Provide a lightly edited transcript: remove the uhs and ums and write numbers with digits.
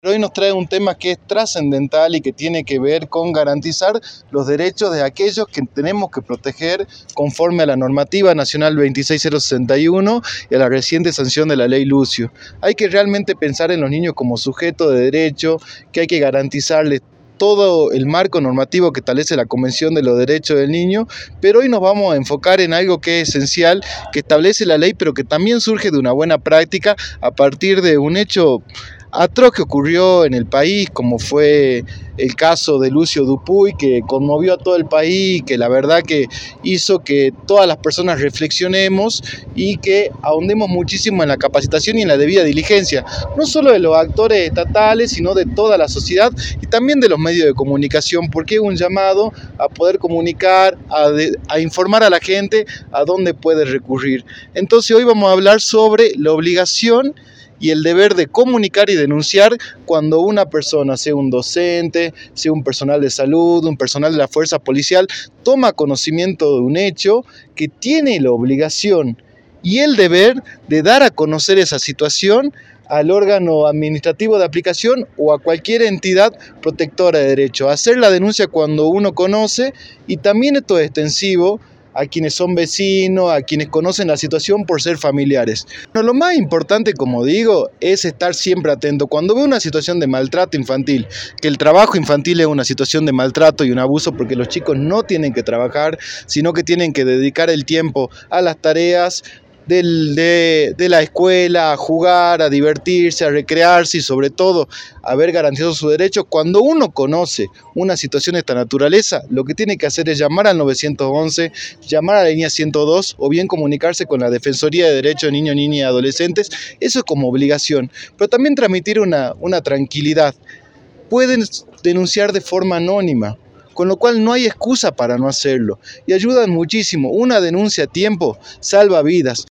Hoy nos trae un tema que es trascendental y que tiene que ver con garantizar los derechos de aquellos que tenemos que proteger conforme a la normativa nacional 26061 y a la reciente sanción de la ley Lucio. Hay que realmente pensar en los niños como sujetos de derecho, que hay que garantizarles todo el marco normativo que establece la Convención de los Derechos del Niño, pero hoy nos vamos a enfocar en algo que es esencial, que establece la ley, pero que también surge de una buena práctica a partir de un hecho atroz que ocurrió en el país, como fue el caso de Lucio Dupuy, que conmovió a todo el país, que la verdad que hizo que todas las personas reflexionemos y que ahondemos muchísimo en la capacitación y en la debida diligencia, no solo de los actores estatales, sino de toda la sociedad y también de los medios de comunicación, porque es un llamado a poder comunicar, a informar a la gente a dónde puede recurrir. Entonces hoy vamos a hablar sobre la obligación y el deber de comunicar y denunciar cuando una persona, sea un docente, sea un personal de salud, un personal de la fuerza policial, toma conocimiento de un hecho, que tiene la obligación y el deber de dar a conocer esa situación al órgano administrativo de aplicación o a cualquier entidad protectora de derechos. Hacer la denuncia cuando uno conoce, y también esto es extensivo a quienes son vecinos, a quienes conocen la situación por ser familiares. Pero lo más importante, como digo, es estar siempre atento. Cuando ve una situación de maltrato infantil, que el trabajo infantil es una situación de maltrato y un abuso porque los chicos no tienen que trabajar, sino que tienen que dedicar el tiempo a las tareas de la escuela, a jugar, a divertirse, a recrearse y sobre todo a haber garantizado sus derechos. Cuando uno conoce una situación de esta naturaleza, lo que tiene que hacer es llamar al 911, llamar a la línea 102 o bien comunicarse con la Defensoría de Derechos de Niños, Niñas y Adolescentes. Eso es como obligación, pero también transmitir una tranquilidad. Pueden denunciar de forma anónima, con lo cual no hay excusa para no hacerlo, y ayudan muchísimo. Una denuncia a tiempo salva vidas.